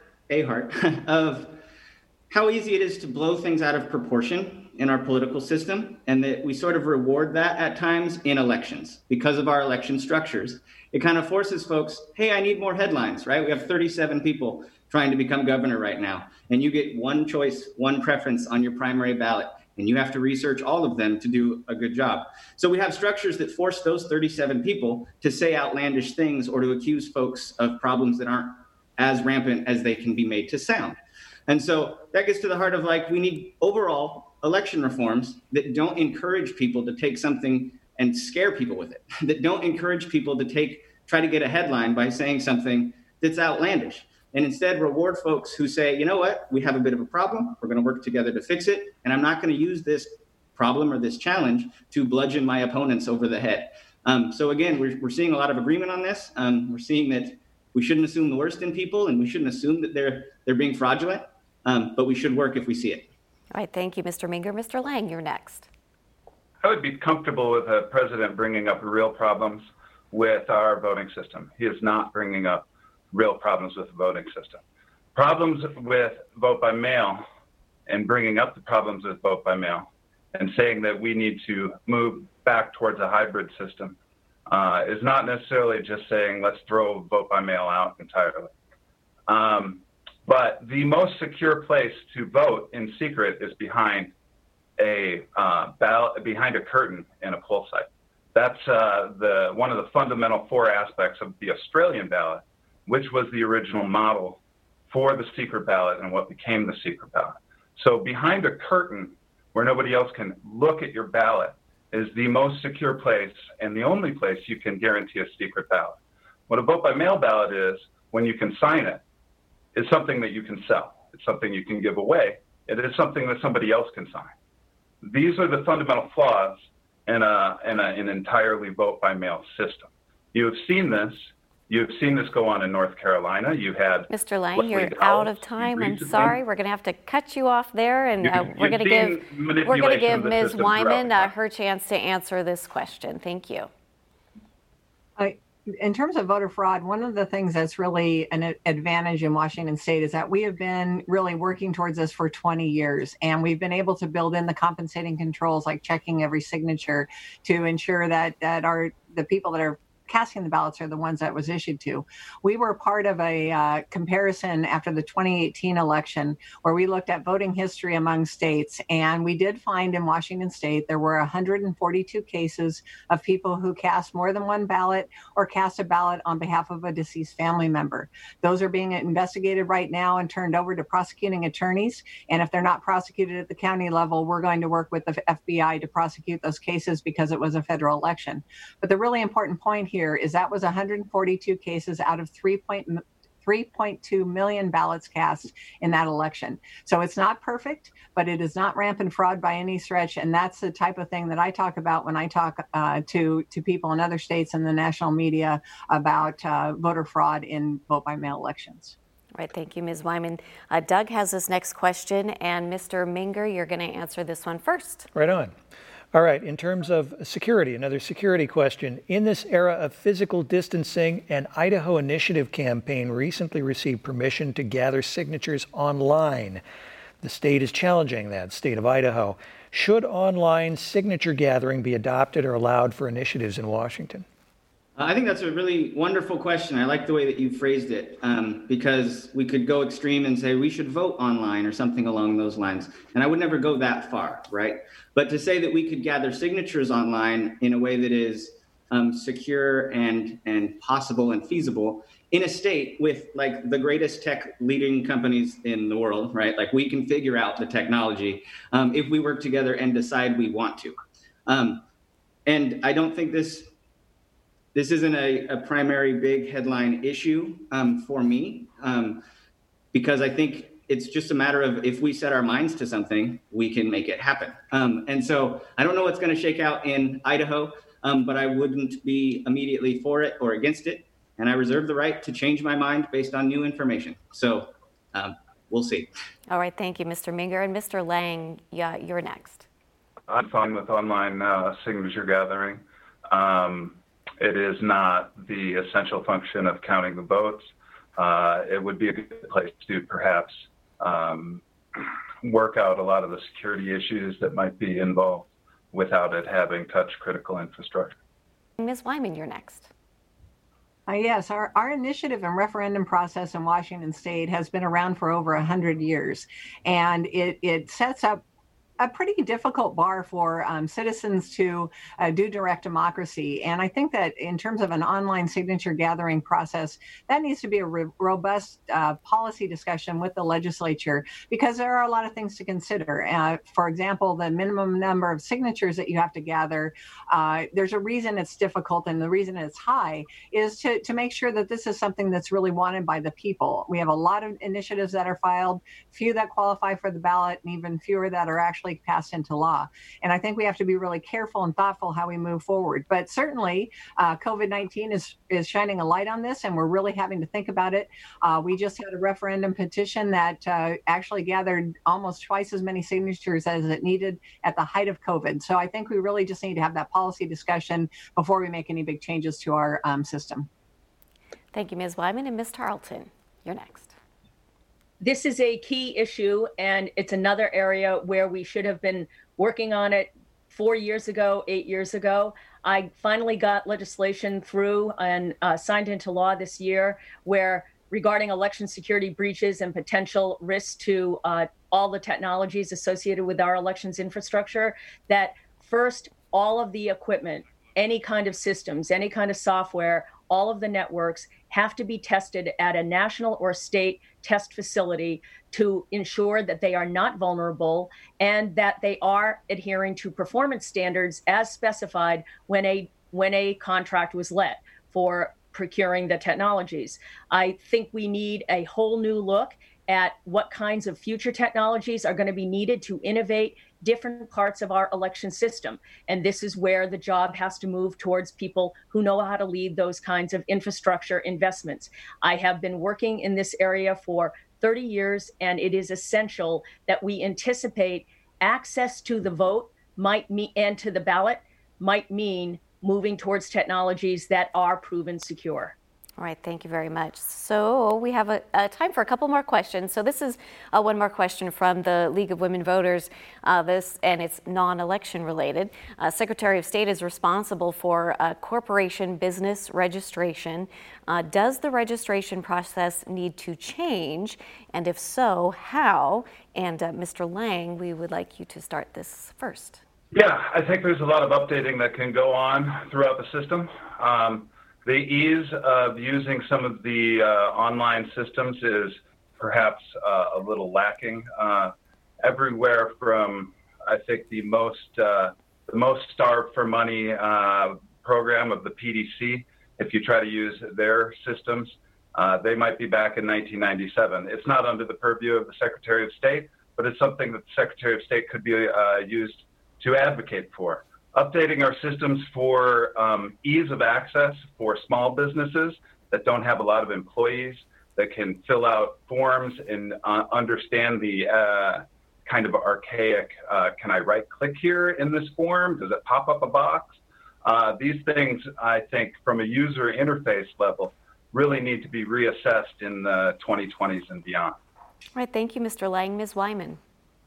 S4: of how easy it is to blow things out of proportion in our political system, and that we sort of reward that at times in elections because of our election structures. It kind of forces folks, hey, I need more headlines, right? We have 37 people trying to become governor right now, and you get one choice, one preference on your primary ballot, and you have to research all of them to do a good job. So we have structures that force those 37 people to say outlandish things or to accuse folks of problems that aren't as rampant as they can be made to sound. And so that gets to the heart of, like, we need overall election reforms that don't encourage people to take something and scare people with it, that don't encourage people to try to get a headline by saying something that's outlandish, and instead reward folks who say, you know what, we have a bit of a problem, we're going to work together to fix it, and I'm not going to use this problem or this challenge to bludgeon my opponents over the head. So again, we're seeing a lot of agreement on this. We're seeing that we shouldn't assume the worst in people, and we shouldn't assume that they're being fraudulent, but we should work if we see it.
S3: All right, thank you, Mr. Minger. Mr. Lang, you're next.
S10: I would be comfortable with a president bringing up real problems with our voting system. He is not bringing up real problems with the voting system. Problems with vote by mail and bringing up the problems with vote by mail and saying that we need to move back towards a hybrid system is not necessarily just saying let's throw vote by mail out entirely. But the most secure place to vote in secret is behind a ballot, behind a curtain in a poll site. That's one of the fundamental four aspects of the Australian ballot, which was the original model for the secret ballot and what became the secret ballot. So behind a curtain where nobody else can look at your ballot is the most secure place and the only place you can guarantee a secret ballot. What a vote by mail ballot is, when you can sign it, is something that you can sell. It's something you can give away. It is something that somebody else can sign. These are the fundamental flaws in an entirely vote by mail system. You have seen this. You've seen this go on in North Carolina. You had
S3: Mr. Lang, you're out of time. I'm sorry. We're going to have to cut you off there, and we're going to give Ms. Wyman her chance to answer this question. Thank you.
S6: In terms of voter fraud, one of the things that's really an advantage in Washington State is that we have been really working towards this for 20 years, and we've been able to build in the compensating controls like checking every signature to ensure that the people that are casting the ballots are the ones that was issued to. We were part of a comparison after the 2018 election where we looked at voting history among states, and we did find in Washington State there were 142 cases of people who cast more than one ballot or cast a ballot on behalf of a deceased family member. Those are being investigated right now and turned over to prosecuting attorneys, and if they're not prosecuted at the county level, we're going to work with the FBI to prosecute those cases because it was a federal election. But the really important point here is that was 142 cases out of 3.2 million ballots cast in that election. So it's not perfect, but it is not rampant fraud by any stretch. And that's the type of thing that I talk about when I talk to people in other states and the national media about voter fraud in vote by mail elections.
S3: All right, thank you, Ms. Wyman. Doug has this next question, and Mr. Minger, you're going to answer this one first.
S9: Right on. All right, in terms of security, another security question. In this era of physical distancing, an Idaho Initiative campaign recently received permission to gather signatures online. The state is challenging that, state of Idaho. Should online signature gathering be adopted or allowed for initiatives in Washington?
S4: I think that's a really wonderful question. I like the way that you phrased it, because we could go extreme and say we should vote online or something along those lines. And I would never go that far, right? But to say that we could gather signatures online in a way that is secure and possible and feasible in a state with like the greatest tech leading companies in the world, right? Like we can figure out the technology if we work together and decide we want to. And I don't think this isn't a primary big headline issue for me, because I think it's just a matter of if we set our minds to something, we can make it happen. And so I don't know what's going to shake out in Idaho, but I wouldn't be immediately for it or against it. And I reserve the right to change my mind based on new information. So we'll see.
S3: All right. Thank you, Mr. Minger. And Mr. Lang, you're next.
S10: I'm fine with online signature gathering. It is not the essential function of counting the votes. It would be a good place to perhaps work out a lot of the security issues that might be involved without it having touched critical infrastructure.
S3: Ms. Wyman, you're next.
S6: Yes, our initiative and referendum process in Washington State has been around for over 100 years, and it sets up a pretty difficult bar for citizens to do direct democracy. And I think that in terms of an online signature gathering process, that needs to be a robust policy discussion with the legislature, because there are a lot of things to consider. For example, the minimum number of signatures that you have to gather, there's a reason it's difficult, and the reason it's high is to make sure that this is something that's really wanted by the people. We have a lot of initiatives that are filed, few that qualify for the ballot, and even fewer that are actually passed into law. And I think we have to be really careful and thoughtful how we move forward. But certainly, COVID-19 is shining a light on this, and we're really having to think about it. We just had a referendum petition that actually gathered almost twice as many signatures as it needed at the height of COVID. So I think we really just need to have that policy discussion before we make any big changes to our system.
S3: Thank you, Ms. Wyman. And Ms. Tarleton, you're next.
S7: This is a key issue, and it's another area where we should have been working on it 4 years ago, 8 years ago. I finally got legislation through and signed into law this year where, regarding election security breaches and potential risks to all the technologies associated with our elections infrastructure, that first, all of the equipment, any kind of systems, any kind of software, all of the networks have to be tested at a national or state test facility to ensure that they are not vulnerable and that they are adhering to performance standards as specified when a contract was let for procuring the technologies. I think we need a whole new look at what kinds of future technologies are going to be needed to innovate different parts of our election system. And this is where the job has to move towards people who know how to lead those kinds of infrastructure investments. I have been working in this area for 30 years, and it is essential that we anticipate access to the vote and to the ballot might mean moving towards technologies that are proven secure.
S3: All right, thank you very much. So we have a time for a couple more questions. So this is one more question from the League of Women Voters, and it's non-election related. Secretary of State is responsible for corporation business registration. Does the registration process need to change? And if so, how? And Mr. Lang, we would like you to start this first.
S10: Yeah, I think there's a lot of updating that can go on throughout the system. The ease of using some of the online systems is perhaps a little lacking. Everywhere from, I think, the most starved for money program of the PDC, if you try to use their systems, they might be back in 1997. It's not under the purview of the Secretary of State, but it's something that the Secretary of State could be used to advocate for. Updating our systems for ease of access for small businesses that don't have a lot of employees, that can fill out forms and understand the kind of archaic, can I right-click here in this form? Does it pop up a box? These things, I think, from a user interface level, really need to be reassessed in the 2020s and beyond.
S3: All right, thank you, Mr. Lang. Ms. Wyman.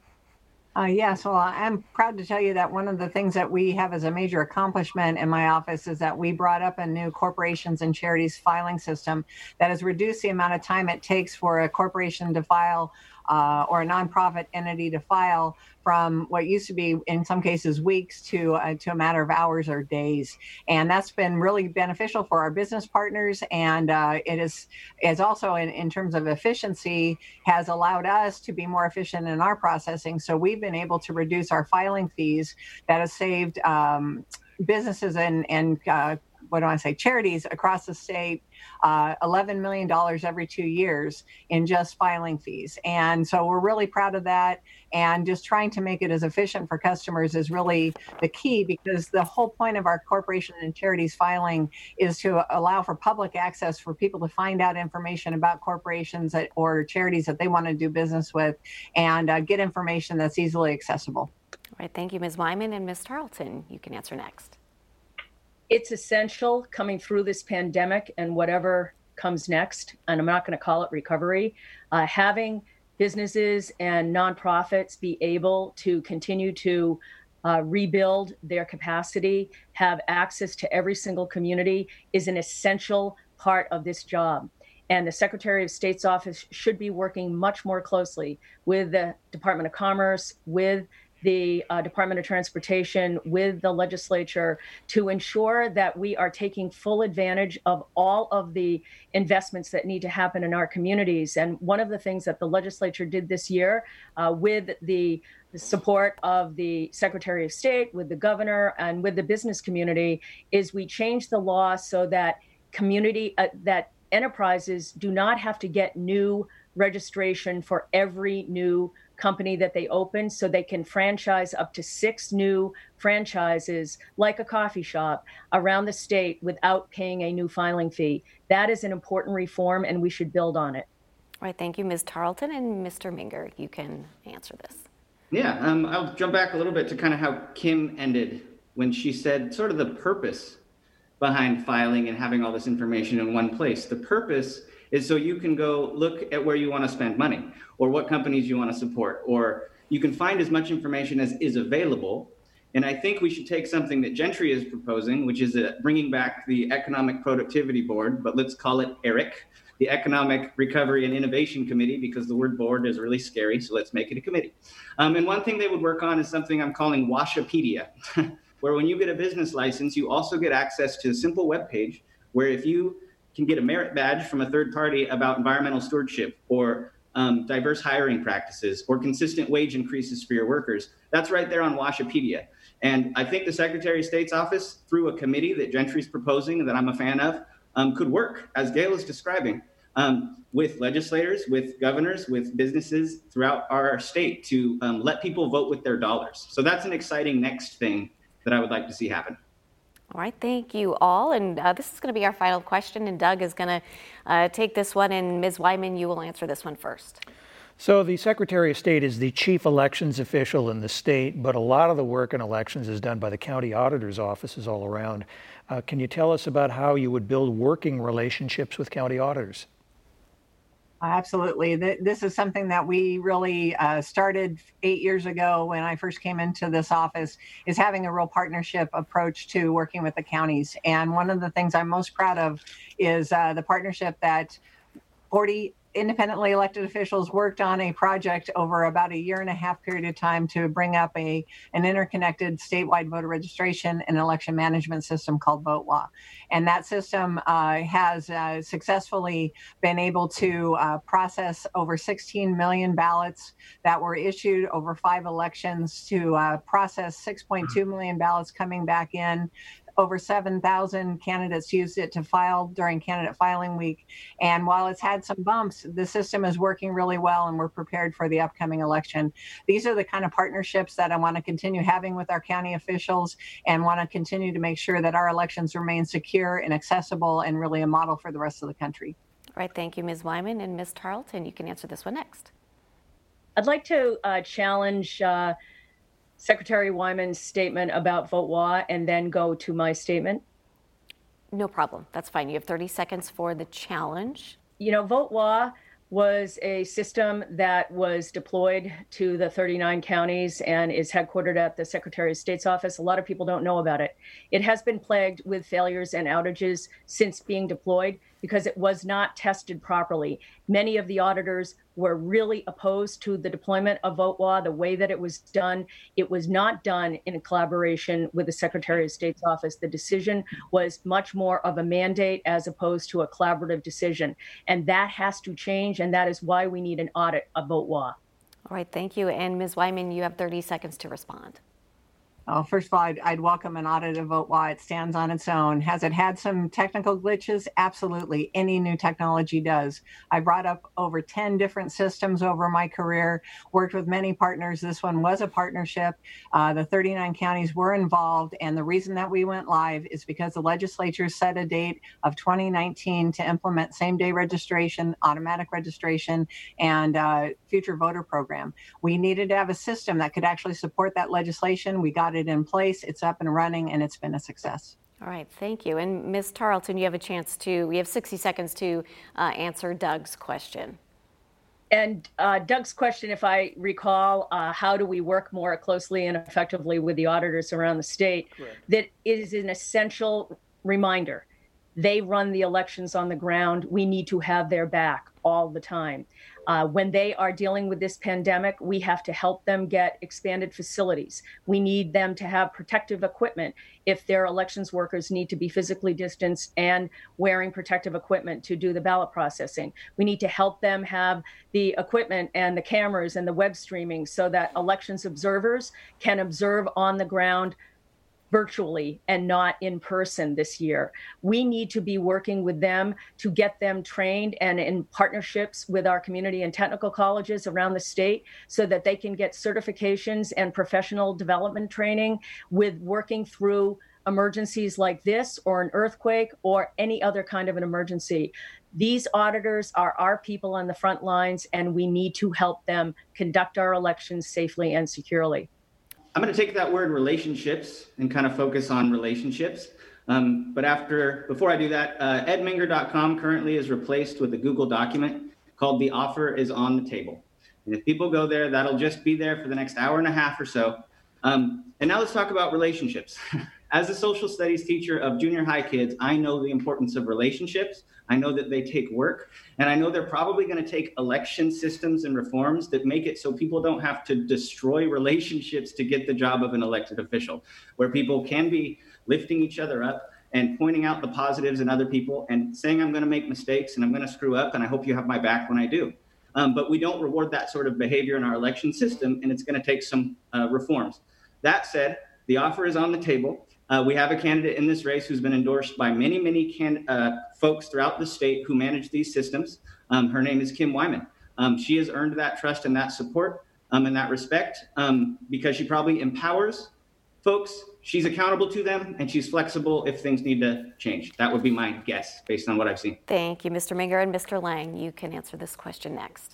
S6: Yes, well, I'm proud to tell you that one of the things that we have as a major accomplishment in my office is that we brought up a new corporations and charities filing system that has reduced the amount of time it takes for a corporation to file or a nonprofit entity to file from what used to be, in some cases, weeks to a matter of hours or days. And that's been really beneficial for our business partners. And it is also, in terms of efficiency, has allowed us to be more efficient in our processing. So we've been able to reduce our filing fees. That has saved businesses and charities across the state $11 million every 2 years in just filing fees. And so we're really proud of that. And just trying to make it as efficient for customers is really the key, because the whole point of our corporation and charities filing is to allow for public access for people to find out information about corporations or charities that they want to do business with, and get information that's easily accessible.
S3: All right, thank you, Ms. Wyman. And Ms. Tarleton, you can answer next.
S7: It's essential coming through this pandemic and whatever comes next, and I'm not going to call it recovery, having businesses and nonprofits be able to continue to rebuild their capacity, have access to every single community is an essential part of this job. And the Secretary of State's office should be working much more closely with the Department of Commerce, with the Department of Transportation, with the legislature, to ensure that we are taking full advantage of all of the investments that need to happen in our communities. And one of the things that the legislature did this year, with the support of the Secretary of State, with the governor, and with the business community, is we changed the law so that that enterprises do not have to get new registration for every new company that they open, so they can franchise up to 6 new franchises like a coffee shop around the state without paying a new filing fee. That is an important reform, and we should build on it.
S3: All right, thank you, Ms. Tarleton. And Mr. Minger, you can answer this.
S4: Yeah, I'll jump back a little bit to kind of how Kim ended when she said sort of the purpose behind filing and having all this information in one place. The purpose is so you can go look at where you want to spend money, or what companies you want to support, or you can find as much information as is available. And I think we should take something that Gentry is proposing, which is bringing back the Economic Productivity Board, but let's call it ERIC, the Economic Recovery and Innovation Committee, because the word board is really scary, so let's make it a committee. And one thing they would work on is something I'm calling Washapedia, where when you get a business license, you also get access to a simple web page where if you can get a merit badge from a third party about environmental stewardship, or diverse hiring practices, or consistent wage increases for your workers, that's right there on Washapedia. And I think the Secretary of State's office, through a committee that Gentry's proposing, that I'm a fan of, could work, as Gail is describing, with legislators, with governors, with businesses throughout our state to let people vote with their dollars. So that's an exciting next thing that I would like to see happen.
S3: All right, thank you all. And this is going to be our final question, and Doug is going to take this one, and Ms. Wyman, you will answer this one first.
S9: So the Secretary of State is the chief elections official in the state, but a lot of the work in elections is done by the county auditor's offices all around. Can you tell us about how you would build working relationships with county auditors?
S6: Absolutely. This is something that we really started 8 years ago when I first came into this office, is having a real partnership approach to working with the counties. And one of the things I'm most proud of is the partnership that 40 independently elected officials worked on a project over about a 1.5 year period of time to bring up an interconnected statewide voter registration and election management system called VoteWa. And that system has successfully been able to process over 16 million ballots that were issued over 5 elections, to process 6.2 million ballots coming back in. Over 7,000 candidates used it to file during candidate filing week. And while it's had some bumps, the system is working really well, and we're prepared for the upcoming election. These are the kind of partnerships that I want to continue having with our county officials, and want to continue to make sure that our elections remain secure and accessible, and really a model for the rest of the country.
S3: All right, thank you, Ms. Wyman. And Ms. Tarleton, you can answer this one next.
S7: I'd like to challenge Secretary Wyman's statement about VoteWa and then go to my statement.
S3: No problem. That's fine. You have 30 seconds for the challenge.
S7: You know, VoteWa was a system that was deployed to the 39 counties and is headquartered at the Secretary of State's office. A lot of people don't know about it. It has been plagued with failures and outages since being deployed because it was not tested properly. Many of the auditors were really opposed to the deployment of VoteWa, the way that it was done. It was not done in collaboration with the Secretary of State's office. The decision was much more of a mandate as opposed to a collaborative decision. And that has to change, and that is why we need an audit of VoteWa.
S3: All right, thank you. And Ms. Wyman, you have 30 seconds to respond.
S6: First of all, I'd welcome an audit of VoteWa. It stands on its own. Has it had some technical glitches? Absolutely. Any new technology does. I brought up over 10 different systems over my career, worked with many partners. This one was a partnership. The 39 counties were involved. And the reason that we went live is because the legislature set a date of 2019 to implement same-day registration, automatic registration, and future voter program. We needed to have a system that could actually support that legislation. We got it in place, it's up and running, and it's been a success.
S3: All right, thank you. And Ms. Tarleton, you have a chance to, we have 60 seconds to answer Doug's question.
S7: And Doug's question, if I recall, how do we work more closely and effectively with the auditors around the state? Correct. That is an essential reminder They run the elections on the ground. We need to have their back all the time. When they are dealing with this pandemic, we have to help them get expanded facilities. We need them to have protective equipment if their elections workers need to be physically distanced and wearing protective equipment to do the ballot processing. We need to help them have the equipment and the cameras and the web streaming so that elections observers can observe on the ground virtually and not in person this year. We need to be working with them to get them trained and in partnerships with our community and technical colleges around the state so that they can get certifications and professional development training with working through emergencies like this or an earthquake or any other kind of an emergency. These auditors are our people on the front lines, and we need to help them conduct our elections safely and securely.
S4: I'm going to take that word relationships and kind of focus on relationships. But before I do that, edminger.com currently is replaced with a Google document called The Offer is on the Table. And if people go there, that'll just be there for the next hour and a half or so. And now let's talk about relationships. As a social studies teacher of junior high kids, I know the importance of relationships. I know that they take work, and I know they're probably going to take election systems and reforms that make it so people don't have to destroy relationships to get the job of an elected official, where people can be lifting each other up and pointing out the positives in other people and saying, I'm going to make mistakes and I'm going to screw up, and I hope you have my back when I do. But we don't reward that sort of behavior in our election system, and it's going to take some reforms. That said, the offer is on the table. We have a candidate in this race who's been endorsed by many folks throughout the state who manage these systems. Her name is Kim Wyman. She has earned that trust and that support and that respect because she probably empowers folks. She's accountable to them, and she's flexible if things need to change. That would be my guess based on what I've seen.
S3: Thank you, Mr. Minger. And Mr. Lang, you can answer this question next.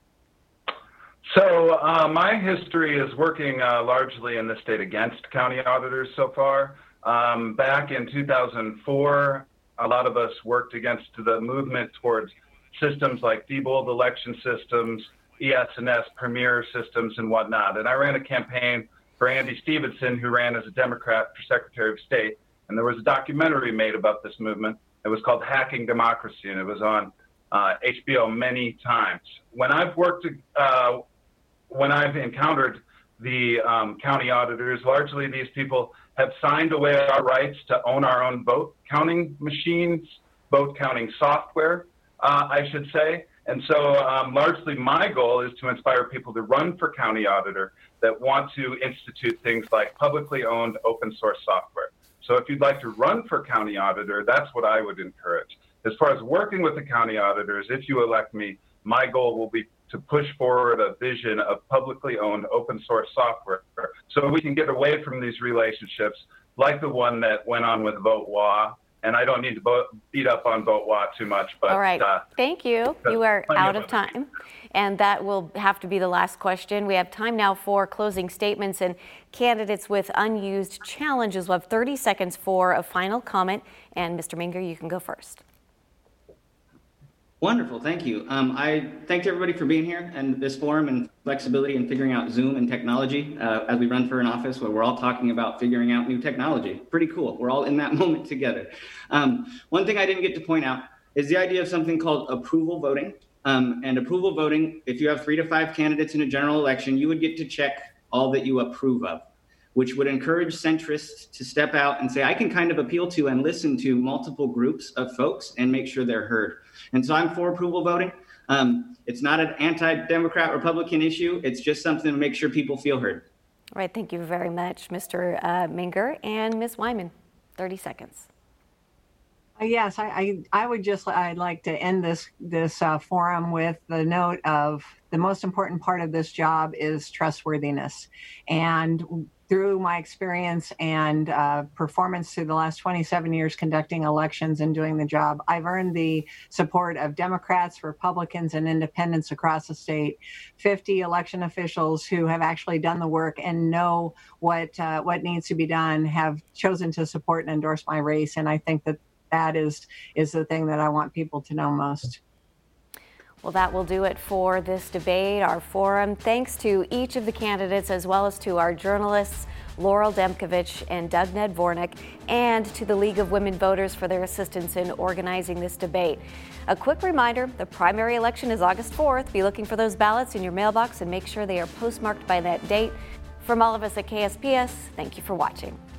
S10: So my history is working largely in the state against county auditors so far. Back in 2004, a lot of us worked against the movement towards systems like Diebold election systems, ES&S premier systems, and whatnot. And I ran a campaign for Andy Stevenson, who ran as a Democrat for Secretary of State. And there was a documentary made about this movement. It was called Hacking Democracy, and it was on HBO many times. When I've encountered the county auditors, largely these people have signed away our rights to own our own vote counting machines, vote counting software, I should say. And so largely my goal is to inspire people to run for county auditor that want to institute things like publicly owned open source software. So if you'd like to run for county auditor, that's what I would encourage. As far as working with the county auditors, if you elect me, my goal will be to push forward a vision of publicly owned open source software so we can get away from these relationships like the one that went on with VoteWA. And I don't need to beat up on VoteWA too much. But,
S3: all right. Thank you. You are out of time. And that will have to be the last question. We have time now for closing statements, and candidates with unused challenges will have 30 seconds for a final comment. And Mr. Minger, you can go first.
S4: Wonderful, thank you. I thank everybody for being here and this forum and flexibility in figuring out Zoom and technology as we run for an office where we're all talking about figuring out new technology. Pretty cool. We're all in that moment together. One thing I didn't get to point out is the idea of something called approval voting. And approval voting, if you have 3 to 5 candidates in a general election, you would get to check all that you approve of, which would encourage centrists to step out and say, I can kind of appeal to and listen to multiple groups of folks and make sure they're heard. And so I'm for approval voting. It's not an anti-Democrat Republican issue. It's just something to make sure people feel heard.
S3: All right, thank you very much, Mr. Minger. And Ms. Wyman, 30 seconds.
S6: Yes, I'd like to end this forum with the note of the most important part of this job is trustworthiness. And through my experience and performance through the last 27 years conducting elections and doing the job, I've earned the support of Democrats, Republicans, and independents across the state. 50 election officials who have actually done the work and know what needs to be done have chosen to support and endorse my race. And I think that is the thing that I want people to know most.
S3: Well, that will do it for this debate, our forum. Thanks to each of the candidates, as well as to our journalists, Laurel Demkovich and Doug Nedvornik, and to the League of Women Voters for their assistance in organizing this debate. A quick reminder, the primary election is August 4th. Be looking for those ballots in your mailbox and make sure they are postmarked by that date. From all of us at KSPS, thank you for watching.